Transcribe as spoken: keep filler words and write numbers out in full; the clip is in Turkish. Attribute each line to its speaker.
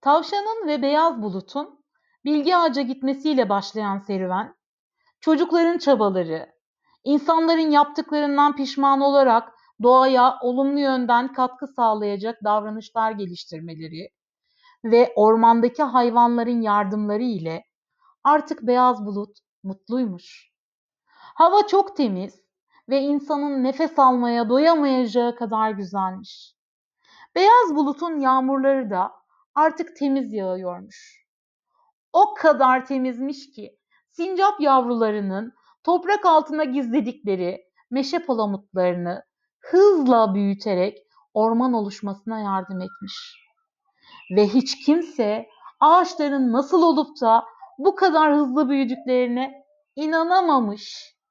Speaker 1: Tavşanın ve beyaz bulutun bilgi ağaca gitmesiyle başlayan serüven, çocukların çabaları, insanların yaptıklarından pişman olarak doğaya olumlu yönden katkı sağlayacak davranışlar geliştirmeleri ve ormandaki hayvanların yardımları ile artık beyaz bulut mutluymuş. Hava çok temiz ve insanın nefes almaya doyamayacağı kadar güzelmiş. Beyaz bulutun yağmurları da artık temiz yağıyormuş. O kadar temizmiş ki sincap yavrularının toprak altına gizledikleri meşe palamutlarını hızla büyüterek orman oluşmasına yardım etmiş. Ve hiç kimse ağaçların nasıl olup da bu kadar hızlı büyüdüklerine inanamamış.